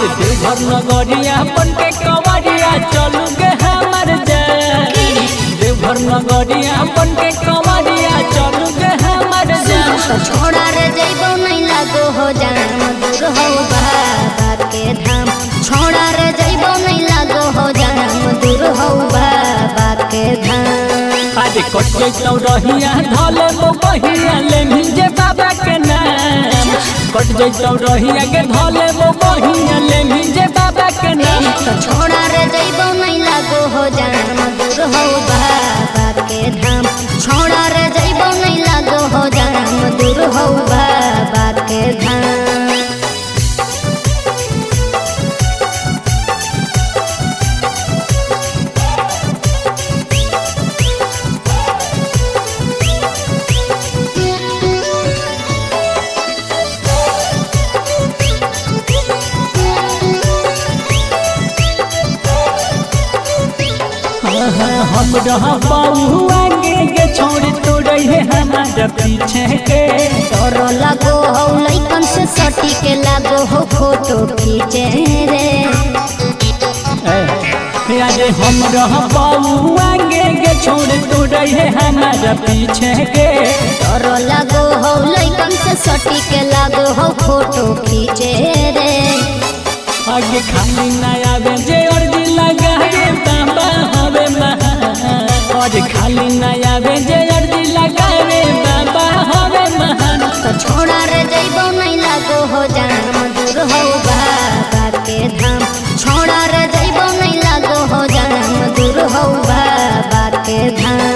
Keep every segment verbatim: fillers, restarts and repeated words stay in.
आज देवघर नगरिया बन के कंवरिया चलू गे हमर जान। देवघर नगरिया बन के कंवरिया चलू गे हमर जान। छोड़ा रे जइबो नहीं लागो हो जान दूर हो बाबा के धाम। छोड़ा रे जइबो नहीं लागो हो जान दूर हो बाबा के धाम। आज कट जइतौ रहिया धले वो बहिया ले मिजे बाबा के नाम। कट जइतौ रहिया के धले वो बहिया ले मिजे बाबा के नाम। छोड़ा रे जइबो नहीं लागो हो जान दूर हो बाबा के धाम। छोड़ा रे जइबो नहीं लागो हो जान दूर हो बाबा के धाम। हम रह पाऊ आगे के छोड़ तोड़े हमारा पीछे के। डर लागो हो लइकन से सटी के लागो हो फोटो खींचे रे। आज हम रह पाऊ आगे के छोड़ तोड़े हमारा पीछे के। डर लागो हो लइकन से सटी के लागो हो फोटो खींचे रे। आगे खाली नया बेजे और दिल लगा रे बाबा हवे महान। और खाली नया बेजे और दिल लगा रे बाबा हवे महान। तो छोड़ा रे जइबो नहीं लागो हो जान दूर हो बाबा के धाम। छोड़ा रे जइबो नहीं लागो हो जान दूर हो बाबा के धाम।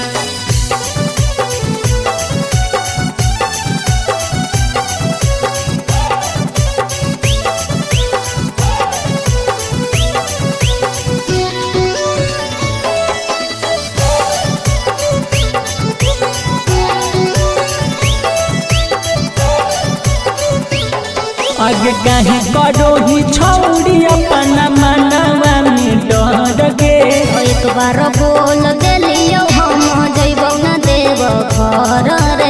आगे कहीं करो ही छौड़ी अपना मनवा में डर गे। एक बार बोल देलियो हम जइबो न देव घर रे।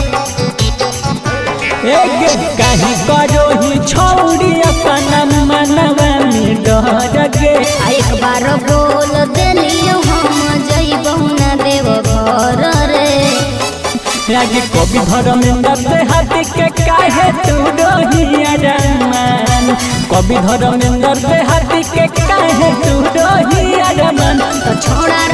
एक कहीं करो ही छौड़ी अपना मनवा में डर गे। एक बार बोल देलियो हम जइबो न देव घर रे। आगे कवि धर्मेंद्र से हट के काहे तू रहिया रमान। कवि धर्मेंद्र से हट के काहे तू रहिया रमान। तो छोड़ा